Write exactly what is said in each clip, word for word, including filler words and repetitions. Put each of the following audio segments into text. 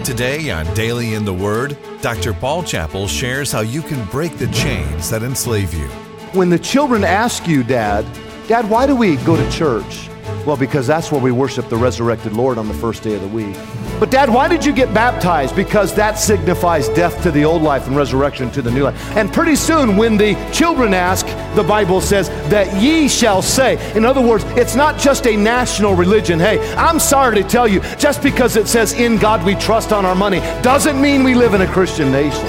Today on Daily in the Word, Doctor Paul Chappell shares how you can break the chains that enslave you. When the children ask you, Dad, Dad, why do we go to church? Well, because that's where we worship the resurrected Lord on the first day of the week. But Dad, why did you get baptized? Because that signifies death to the old life and resurrection to the new life. And pretty soon when the children ask, the Bible says that ye shall say. In other words, it's not just a national religion. Hey, I'm sorry to tell you, just because it says in God we trust on our money doesn't mean we live in a Christian nation.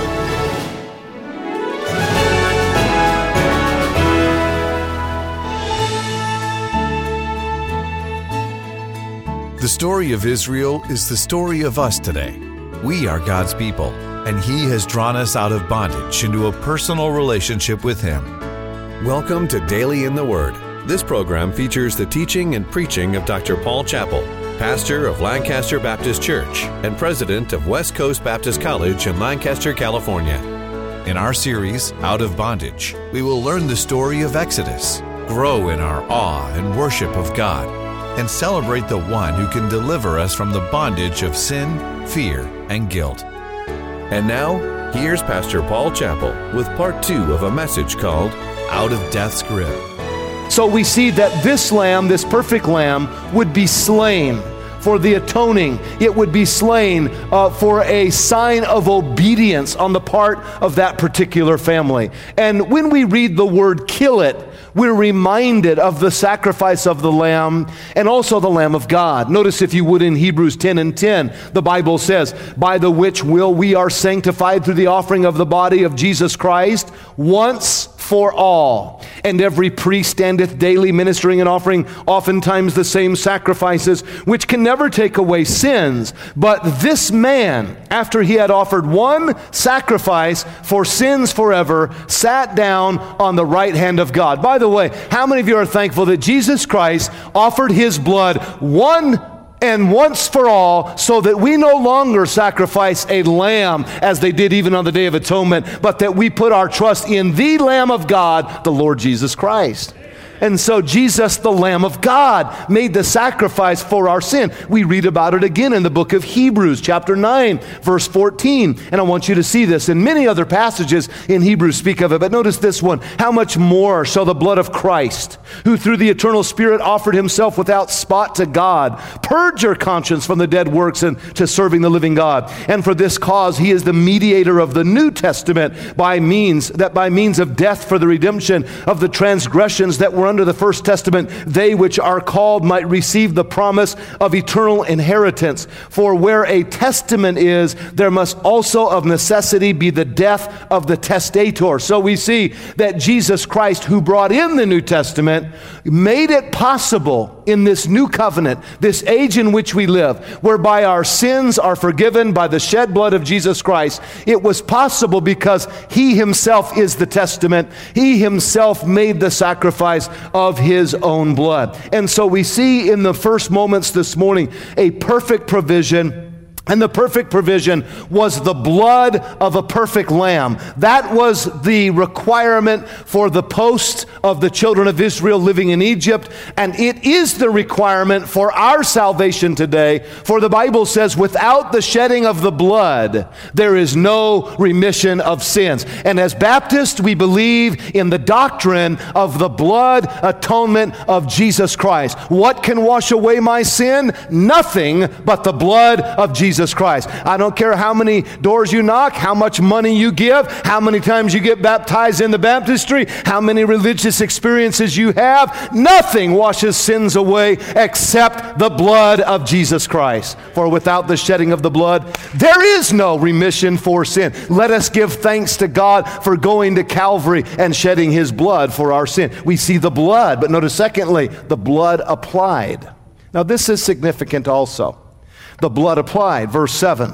The story of Israel is the story of us today. We are God's people, and He has drawn us out of bondage into a personal relationship with Him. Welcome to Daily in the Word. This program features the teaching and preaching of Doctor Paul Chappell, pastor of Lancaster Baptist Church and president of West Coast Baptist College in Lancaster, California. In our series, Out of Bondage, we will learn the story of Exodus, grow in our awe and worship of God, and celebrate the one who can deliver us from the bondage of sin, fear, and guilt. And now, here's Pastor Paul Chappell with part two of a message called Out of Death's Grip. So we see that this lamb, this perfect lamb, would be slain for the atoning. It would be slain uh, for a sign of obedience on the part of that particular family. And when we read the word kill it, we're reminded of the sacrifice of the Lamb and also the Lamb of God. Notice, if you would, in Hebrews ten and ten, the Bible says, by the which will we are sanctified through the offering of the body of Jesus Christ once for all. And every priest standeth daily ministering and offering oftentimes the same sacrifices, which can never take away sins. But this man, after he had offered one sacrifice for sins forever, sat down on the right hand of God. By the way, how many of you are thankful that Jesus Christ offered His blood one and once for all, so that we no longer sacrifice a lamb as they did even on the Day of Atonement, but that we put our trust in the Lamb of God, the Lord Jesus Christ. And so Jesus, the Lamb of God, made the sacrifice for our sin. We read about it again in the book of Hebrews, chapter nine, verse fourteen. And I want you to see this. And many other passages in Hebrews speak of it. But notice this one. How much more shall the blood of Christ, who through the eternal Spirit offered Himself without spot to God, purge your conscience from the dead works and to serving the living God? And for this cause He is the mediator of the New Testament, by means that by means of death for the redemption of the transgressions that were under the first testament, they which are called might receive the promise of eternal inheritance. For where a testament is, there must also of necessity be the death of the testator. So we see that Jesus Christ, who brought in the New Testament, made it possible in this new covenant, this age in which we live, whereby our sins are forgiven by the shed blood of Jesus Christ. It was possible because He Himself is the testament. He Himself made the sacrifice of His own blood. And so we see in the first moments this morning a perfect provision. And the perfect provision was the blood of a perfect lamb. That was the requirement for the post of the children of Israel living in Egypt. And it is the requirement for our salvation today. For the Bible says, without the shedding of the blood, there is no remission of sins. And as Baptists, we believe in the doctrine of the blood atonement of Jesus Christ. What can wash away my sin? Nothing but the blood of Jesus Christ. I don't care how many doors you knock, how much money you give, how many times you get baptized in the baptistry, how many religious experiences you have. Nothing washes sins away except the blood of Jesus Christ. For without the shedding of the blood, there is no remission for sin. Let us give thanks to God for going to Calvary and shedding His blood for our sin. We see the blood, but notice secondly, the blood applied. Now this is significant also. The blood applied, verse seven.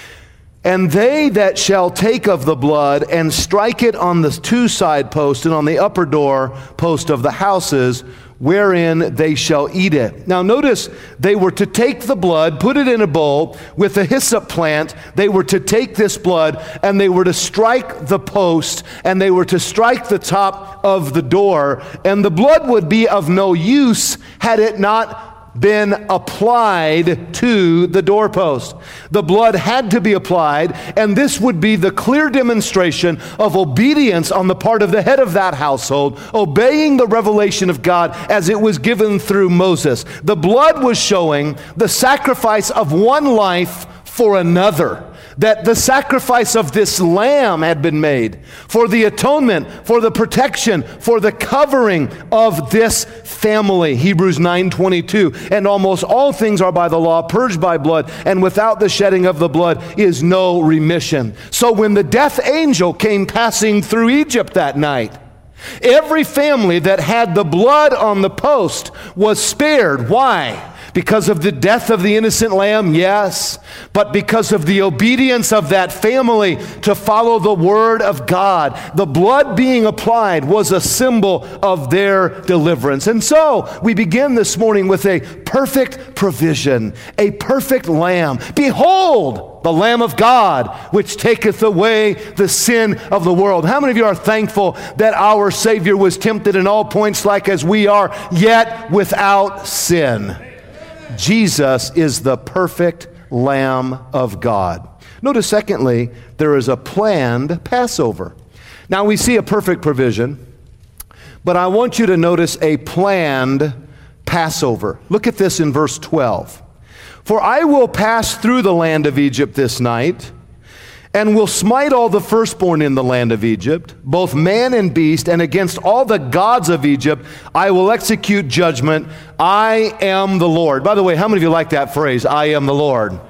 And they that shall take of the blood and strike it on the two side posts and on the upper door post of the houses, wherein they shall eat it. Now notice, they were to take the blood, put it in a bowl with a hyssop plant. They were to take this blood and they were to strike the post and they were to strike the top of the door. And the blood would be of no use had it not been applied to the doorpost. The blood had to be applied, and this would be the clear demonstration of obedience on the part of the head of that household, obeying the revelation of God as it was given through Moses. The blood was showing the sacrifice of one life for another. That the sacrifice of this lamb had been made for the atonement, for the protection, for the covering of this family. Hebrews nine twenty-two, and almost all things are by the law, purged by blood, and without the shedding of the blood is no remission. So when the death angel came passing through Egypt that night, every family that had the blood on the post was spared. Why? Because of the death of the innocent lamb, yes, but because of the obedience of that family to follow the word of God. The blood being applied was a symbol of their deliverance. And so we begin this morning with a perfect provision, a perfect lamb. Behold, the Lamb of God, which taketh away the sin of the world. How many of you are thankful that our Savior was tempted in all points like as we are, yet without sin? Jesus is the perfect Lamb of God. Notice, secondly, there is a planned Passover. Now, we see a perfect provision, but I want you to notice a planned Passover. Look at this in verse twelve. For I will pass through the land of Egypt this night, and will smite all the firstborn in the land of Egypt, both man and beast, and against all the gods of Egypt I will execute judgment. I am the Lord. By the way, how many of you like that phrase, I am the Lord?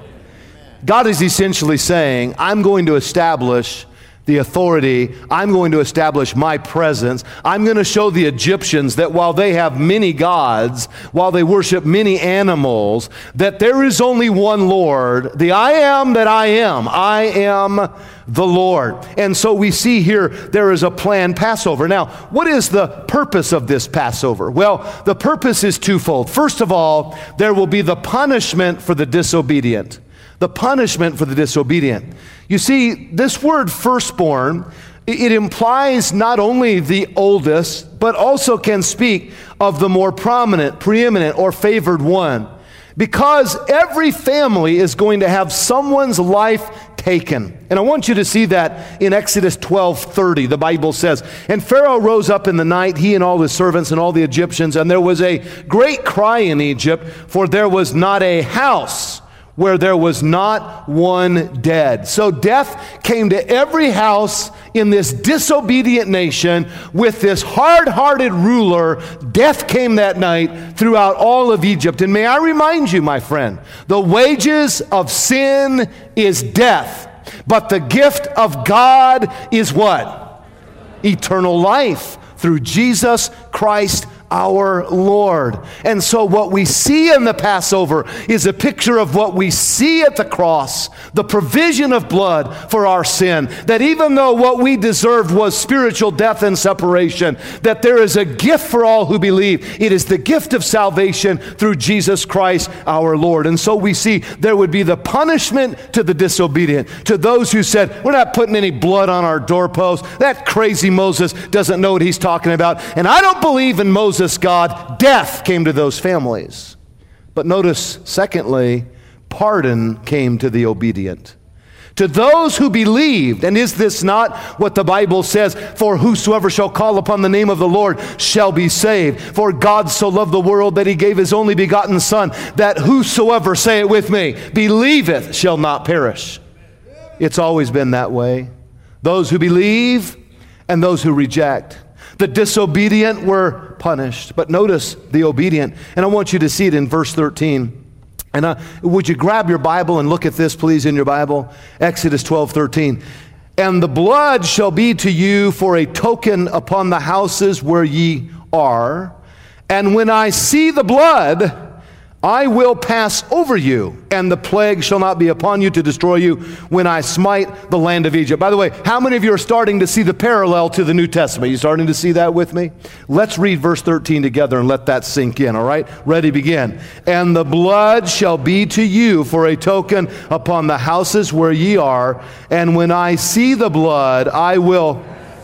God is essentially saying, I'm going to establish the authority. I'm going to establish my presence. I'm going to show the Egyptians that while they have many gods, while they worship many animals, that there is only one Lord, the I am that I am. I am the Lord. And so we see here there is a planned Passover. Now, what is the purpose of this Passover? Well, the purpose is twofold. First of all, there will be the punishment for the disobedient. The punishment for the disobedient. You see, this word firstborn, it implies not only the oldest, but also can speak of the more prominent, preeminent, or favored one. Because every family is going to have someone's life taken. And I want you to see that in Exodus twelve thirty. The Bible says, and Pharaoh rose up in the night, he and all his servants and all the Egyptians, and there was a great cry in Egypt, for there was not a house where there was not one dead. So death came to every house in this disobedient nation with this hard-hearted ruler. Death came that night throughout all of Egypt. And may I remind you, my friend, the wages of sin is death, but the gift of God is what? Eternal life through Jesus Christ our Lord. And so what we see in the Passover is a picture of what we see at the cross, the provision of blood for our sin, that even though what we deserved was spiritual death and separation, that there is a gift for all who believe. It is the gift of salvation through Jesus Christ our Lord. And so we see there would be the punishment to the disobedient, to those who said, we're not putting any blood on our doorpost. That crazy Moses doesn't know what he's talking about. And I don't believe in Moses. God, death came to those families. But notice, secondly, pardon came to the obedient. To those who believed, and is this not what the Bible says? For whosoever shall call upon the name of the Lord shall be saved. For God so loved the world that he gave his only begotten Son, that whosoever, say it with me, believeth shall not perish. It's always been that way. Those who believe and those who reject. The disobedient were punished, but notice the obedient. And I want you to see it in verse thirteen. And uh, would you grab your Bible and look at this, please, in your Bible? Exodus twelve thirteen. And the blood shall be to you for a token upon the houses where ye are. And when I see the blood, I will pass over you, and the plague shall not be upon you to destroy you when I smite the land of Egypt. By the way, how many of you are starting to see the parallel to the New Testament? You starting to see that with me? Let's read verse thirteen together and let that sink in, all right? Ready, begin. And the blood shall be to you for a token upon the houses where ye are, and when I see the blood, I will...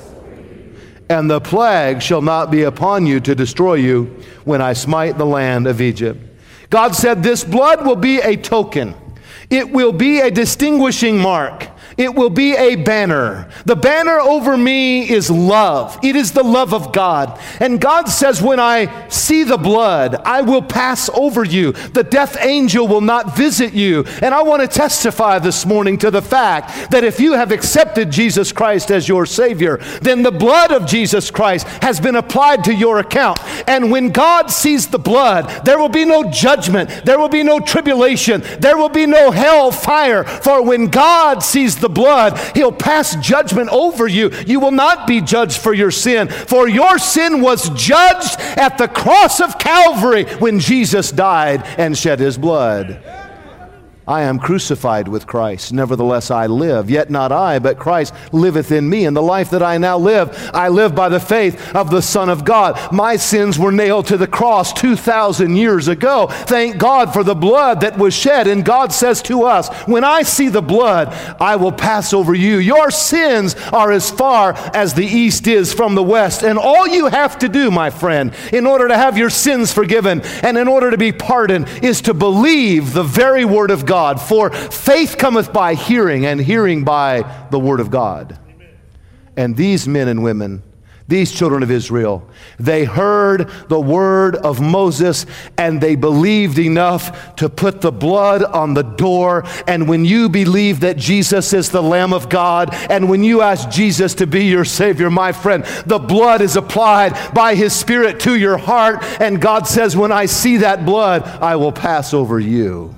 and the plague shall not be upon you to destroy you when I smite the land of Egypt. God said, this blood will be a token. It will be a distinguishing mark. It will be a banner. The banner over me is love. It is the love of God. And God says, when I see the blood, I will pass over you. The death angel will not visit you. And I want to testify this morning to the fact that if you have accepted Jesus Christ as your Savior, then the blood of Jesus Christ has been applied to your account. And when God sees the blood, there will be no judgment. There will be no tribulation. There will be no hell fire. For when God sees the blood, He'll pass judgment over you. You will not be judged for your sin, for your sin was judged at the cross of Calvary when Jesus died and shed His blood. I am crucified with Christ. Nevertheless I live. Yet not I, but Christ liveth in me. And the life that I now live, I live by the faith of the Son of God. My sins were nailed to the cross two thousand years ago. Thank God for the blood that was shed. And God says to us, when I see the blood, I will pass over you. Your sins are as far as the east is from the west. And all you have to do, my friend, in order to have your sins forgiven and in order to be pardoned, is to believe the very word of God. God. For faith cometh by hearing, and hearing by the word of God. Amen. And these men and women, these children of Israel, they heard the word of Moses, and they believed enough to put the blood on the door. And when you believe that Jesus is the Lamb of God, and when you ask Jesus to be your Savior, my friend, the blood is applied by His Spirit to your heart. And God says, when I see that blood, I will pass over you.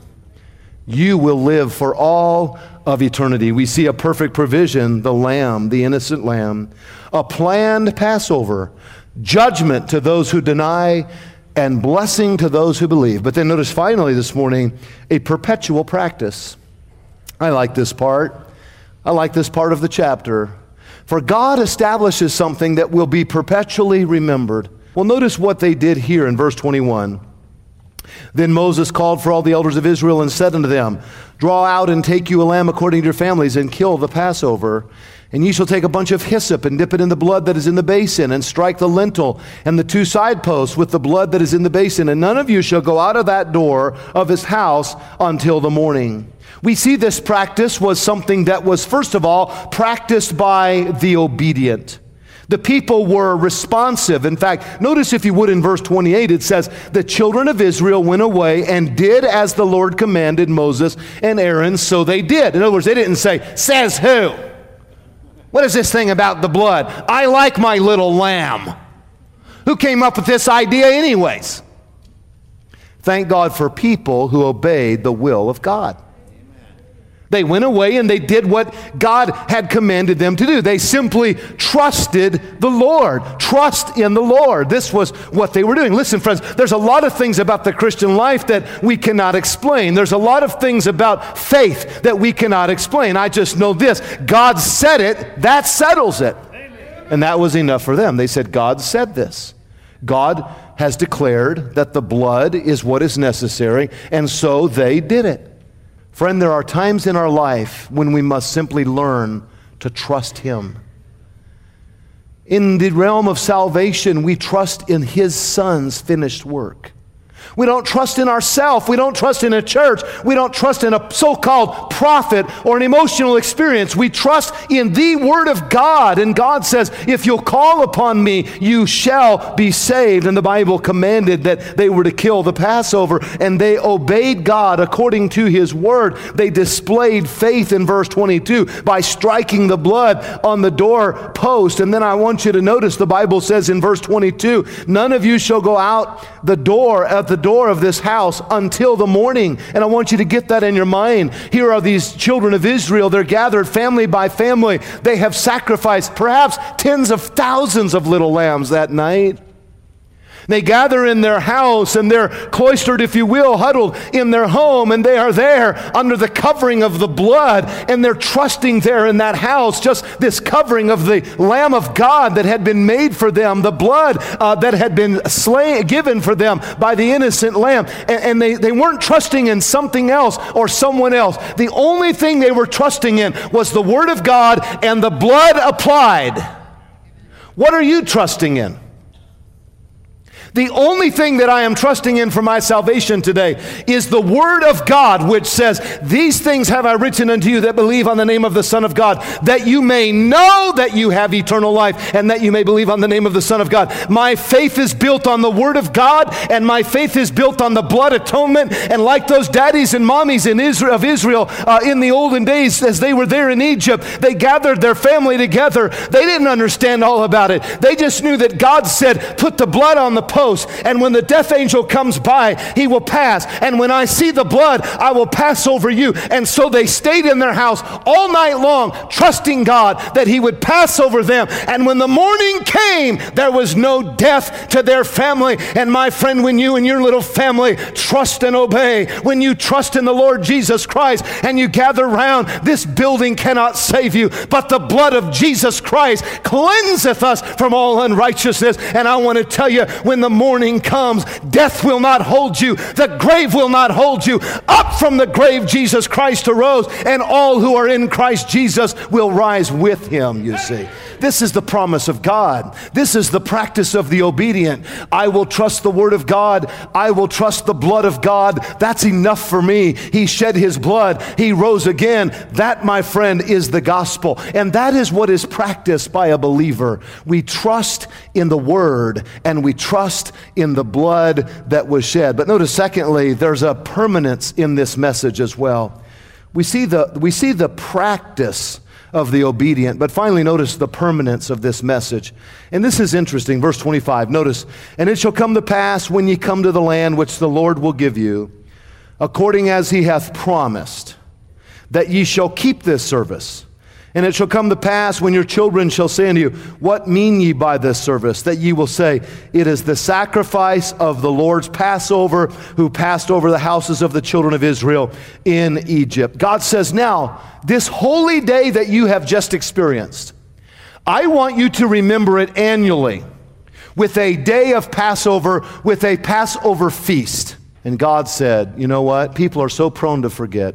You will live for all of eternity. We see a perfect provision, the Lamb, the innocent Lamb, a planned Passover, judgment to those who deny, and blessing to those who believe. But then notice finally this morning, a perpetual practice. I like this part. I like this part of the chapter. For God establishes something that will be perpetually remembered. Well, notice what they did here in verse twenty-one. Then Moses called for all the elders of Israel and said unto them, draw out and take you a lamb according to your families, and kill the Passover. And ye shall take a bunch of hyssop, and dip it in the blood that is in the basin, and strike the lintel and the two side posts with the blood that is in the basin. And none of you shall go out of that door of his house until the morning. We see this practice was something that was, first of all, practiced by the obedient. The people were responsive. In fact, notice if you would in verse twenty-eight, it says, the children of Israel went away and did as the Lord commanded Moses and Aaron, so they did. In other words, they didn't say, says who? What is this thing about the blood? I like my little lamb. Who came up with this idea anyways? Thank God for people who obeyed the will of God. They went away and they did what God had commanded them to do. They simply trusted the Lord. Trust in the Lord. This was what they were doing. Listen, friends, there's a lot of things about the Christian life that we cannot explain. There's a lot of things about faith that we cannot explain. I just know this. God said it. That settles it. And that was enough for them. They said, God said this. God has declared that the blood is what is necessary, and so they did it. Friend, there are times in our life when we must simply learn to trust Him. In the realm of salvation, we trust in His Son's finished work. We don't trust in ourselves. We don't trust in a church. We don't trust in a so-called prophet or an emotional experience. We trust in the Word of God. And God says, if you'll call upon me, you shall be saved. And the Bible commanded that they were to kill the Passover, and they obeyed God according to His Word. They displayed faith in verse twenty-two by striking the blood on the door post. And then I want you to notice the Bible says in verse twenty-two, none of you shall go out the door at the door of this house until the morning. And I want you to get that in your mind. Here are these children of Israel. They're gathered family by family. They have sacrificed perhaps tens of thousands of little lambs that night. They gather in their house, and they're cloistered, if you will, huddled in their home, and they are there under the covering of the blood, and they're trusting there in that house, just this covering of the Lamb of God that had been made for them, the blood uh, that had been slain, given for them by the innocent Lamb. And, and they, they weren't trusting in something else or someone else. The only thing they were trusting in was the Word of God and the blood applied. What are you trusting in? The only thing that I am trusting in for my salvation today is the Word of God, which says, these things have I written unto you that believe on the name of the Son of God, that you may know that you have eternal life, and that you may believe on the name of the Son of God. My faith is built on the Word of God, and my faith is built on the blood atonement. And like those daddies and mommies in Israel, of Israel uh, in the olden days, as they were there in Egypt, they gathered their family together. They didn't understand all about it. They just knew that God said, put the blood on the post, and when the death angel comes by, he will pass. And when I see the blood, I will pass over you. And so they stayed in their house all night long, trusting God that he would pass over them. And when the morning came, there was no death to their family. And my friend, when you and your little family trust and obey, when you trust in the Lord Jesus Christ and you gather around, this building cannot save you, but the blood of Jesus Christ cleanseth us from all unrighteousness. And I want to tell you, when the morning comes, death will not hold you, the grave will not hold you. Up from the grave Jesus Christ arose, and all who are in Christ Jesus will rise with him, you see. This is the promise of God. This is the practice of the obedient. I will trust the Word of God. I will trust the blood of God. That's enough for me. He shed his blood. He rose again. That, my friend, is the gospel. And that is what is practiced by a believer. We trust in the Word, and we trust in the blood that was shed. But notice, secondly, there's a permanence in this message as well. We see the, we see the practice of the obedient. But finally, notice the permanence of this message. And this is interesting. Verse twenty-five, notice, and it shall come to pass when ye come to the land which the Lord will give you, according as he hath promised, that ye shall keep this service. And it shall come to pass when your children shall say unto you, what mean ye by this service? That ye will say, it is the sacrifice of the Lord's Passover, who passed over the houses of the children of Israel in Egypt. God says, now, this holy day that you have just experienced, I want you to remember it annually with a day of Passover, with a Passover feast. And God said, you know what? People are so prone to forget.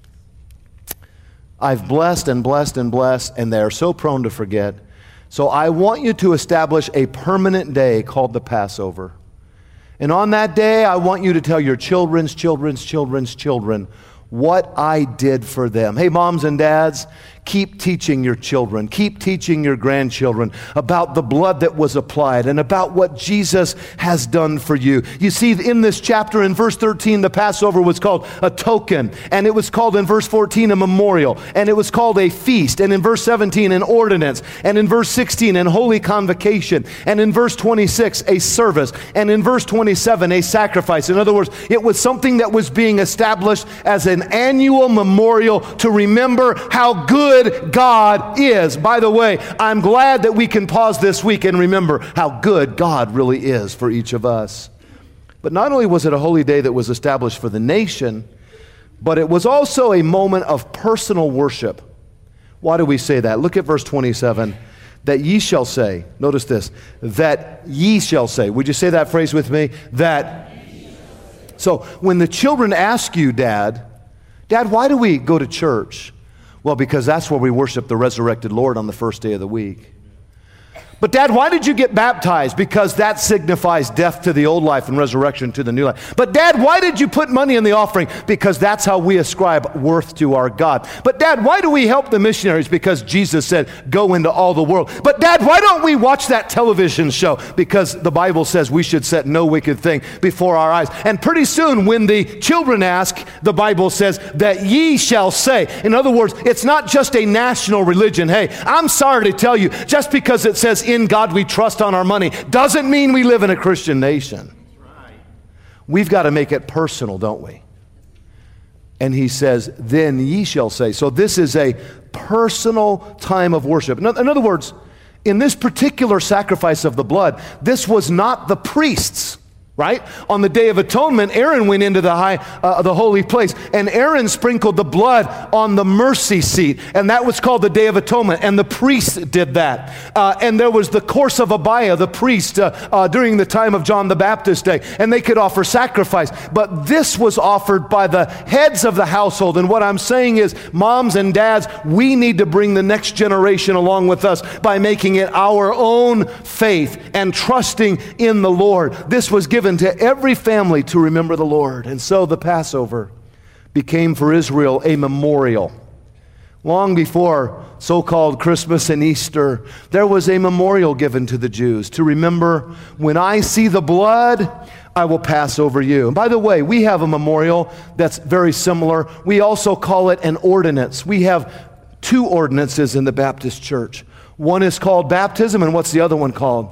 I've blessed and blessed and blessed, and they're so prone to forget. So I want you to establish a permanent day called the Passover. And on that day, I want you to tell your children's children's children's children what I did for them. Hey, moms and dads, keep teaching your children, keep teaching your grandchildren about the blood that was applied and about what Jesus has done for you. You see, in this chapter, in verse thirteen, the Passover was called a token, and it was called in verse fourteen a memorial, and it was called a feast, and in verse seventeen an ordinance, and in verse sixteen an holy convocation, and in verse twenty-six a service, and in verse twenty-seven a sacrifice. In other words, it was something that was being established as an annual memorial to remember how good God is. By the way, I'm glad that we can pause this week and remember how good God really is for each of us. But not only was it a holy day that was established for the nation, but it was also a moment of personal worship. Why do we say that? Look at verse twenty-seven. That ye shall say, notice this, that ye shall say. Would you say that phrase with me? That. So when the children ask you, Dad, Dad, why do we go to church? Well, because that's where we worship the resurrected Lord on the first day of the week. But Dad, why did you get baptized? Because that signifies death to the old life and resurrection to the new life. But Dad, why did you put money in the offering? Because that's how we ascribe worth to our God. But Dad, why do we help the missionaries? Because Jesus said, go into all the world. But Dad, why don't we watch that television show? Because the Bible says we should set no wicked thing before our eyes. And pretty soon when the children ask, the Bible says that ye shall say. In other words, it's not just a national religion. Hey, I'm sorry to tell you, just because it says in God we trust on our money doesn't mean we live in a Christian nation. We've got to make it personal, don't we? And he says, then ye shall say. So this is a personal time of worship. In other words, in this particular sacrifice of the blood, this was not the priests right? On the Day of Atonement, Aaron went into the high, uh, the holy place, and Aaron sprinkled the blood on the mercy seat, and that was called the Day of Atonement, and the priest did that. Uh, and there was the course of Abiah, the priest, uh, uh, during the time of John the Baptist day, and they could offer sacrifice. But this was offered by the heads of the household, and what I'm saying is, moms and dads, we need to bring the next generation along with us by making it our own faith and trusting in the Lord. This was given to every family to remember the Lord. And so the Passover became for Israel a memorial. Long before so-called Christmas and Easter, there was a memorial given to the Jews to remember, when I see the blood, I will pass over you. And by the way, we have a memorial that's very similar. We also call it an ordinance. We have two ordinances in the Baptist church. One is called baptism, and what's the other one called?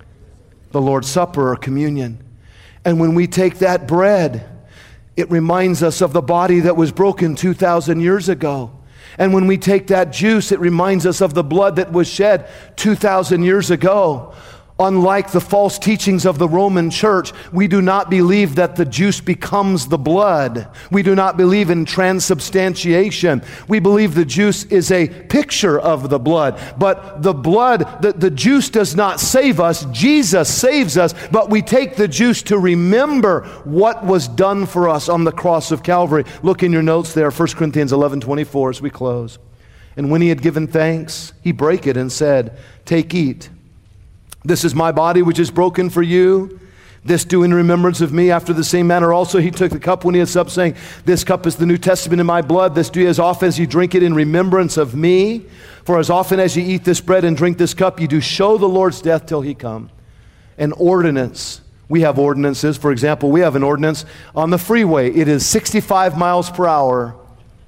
The Lord's Supper or communion. And when we take that bread, it reminds us of the body that was broken two thousand years ago. And when we take that juice, it reminds us of the blood that was shed two thousand years ago. Unlike the false teachings of the Roman church, we do not believe that the juice becomes the blood. We do not believe in transubstantiation. We believe the juice is a picture of the blood. But the blood, the, the juice does not save us. Jesus saves us, but we take the juice to remember what was done for us on the cross of Calvary. Look in your notes there, First Corinthians eleven twenty-four as we close. And when he had given thanks, he brake it and said, "Take, eat. This is my body which is broken for you. This do in remembrance of me. After the same manner also he took the cup when he had supped, saying, This cup is the New Testament in my blood. This do as often as you drink it in remembrance of me. For as often as you eat this bread and drink this cup, you do show the Lord's death till he come." An ordinance. We have ordinances. For example, we have an ordinance on the freeway. It is sixty-five miles per hour.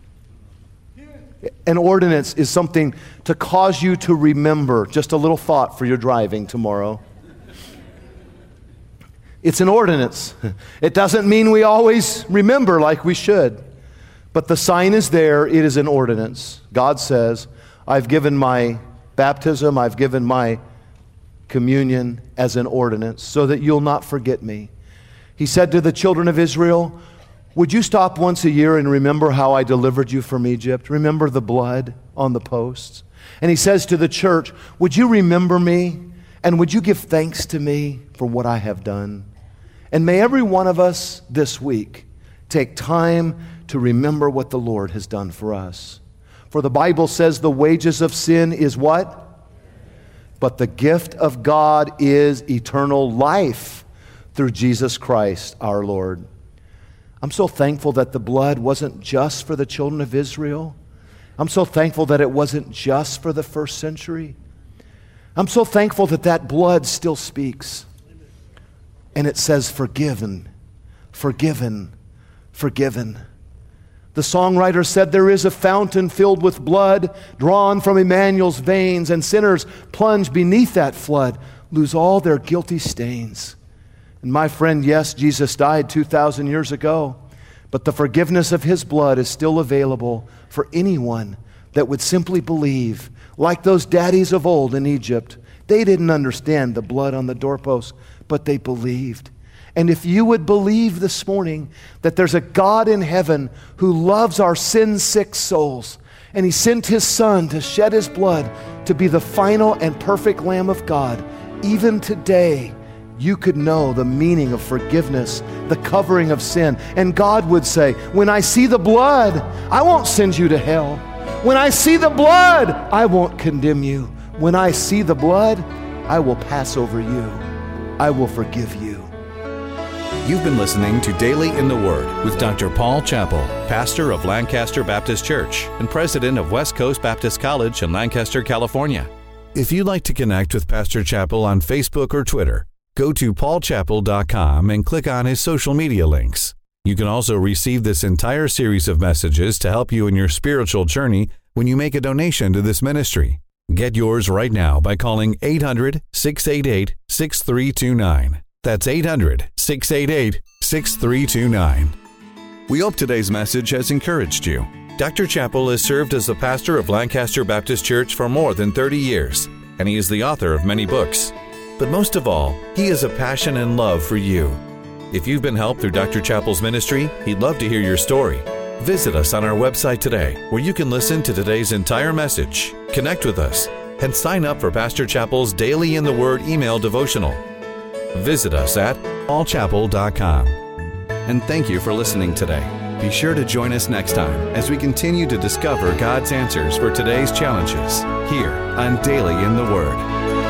An ordinance is something to cause you to remember. Just a little thought for your driving tomorrow. It's an ordinance. It doesn't mean we always remember like we should. But the sign is there. It is an ordinance. God says, I've given my baptism, I've given my communion as an ordinance so that you'll not forget me. He said to the children of Israel, would you stop once a year and remember how I delivered you from Egypt? Remember the blood on the posts? And he says to the church, would you remember me? And would you give thanks to me for what I have done? And may every one of us this week take time to remember what the Lord has done for us. For the Bible says the wages of sin is what? But the gift of God is eternal life through Jesus Christ our Lord. I'm so thankful that the blood wasn't just for the children of Israel. I'm so thankful that it wasn't just for the first century. I'm so thankful that that blood still speaks. And it says forgiven, forgiven, forgiven. The songwriter said there is a fountain filled with blood drawn from Emmanuel's veins, and sinners plunge beneath that flood, lose all their guilty stains. And my friend, yes, Jesus died two thousand years ago, but the forgiveness of his blood is still available for anyone that would simply believe. Like those daddies of old in Egypt, they didn't understand the blood on the doorpost, but they believed. And if you would believe this morning that there's a God in heaven who loves our sin-sick souls, and he sent his Son to shed his blood to be the final and perfect Lamb of God, even today, you could know the meaning of forgiveness, the covering of sin. And God would say, when I see the blood, I won't send you to hell. When I see the blood, I won't condemn you. When I see the blood, I will pass over you. I will forgive you. You've been listening to Daily in the Word with Doctor Paul Chappell, pastor of Lancaster Baptist Church and president of West Coast Baptist College in Lancaster, California. If you'd like to connect with Pastor Chappell on Facebook or Twitter, go to paul chappell dot com and click on his social media links. You can also receive this entire series of messages to help you in your spiritual journey when you make a donation to this ministry. Get yours right now by calling eight hundred, six eight eight, six three two nine. That's eight hundred, six eight eight, six three two nine. We hope today's message has encouraged you. Doctor Chappell has served as the pastor of Lancaster Baptist Church for more than thirty years, and he is the author of many books. But most of all, he has a passion and love for you. If you've been helped through Doctor Chappell's ministry, he'd love to hear your story. Visit us on our website today, where you can listen to today's entire message, connect with us, and sign up for Pastor Chappell's Daily in the Word email devotional. Visit us at paul chappell dot com. And thank you for listening today. Be sure to join us next time as we continue to discover God's answers for today's challenges here on Daily in the Word.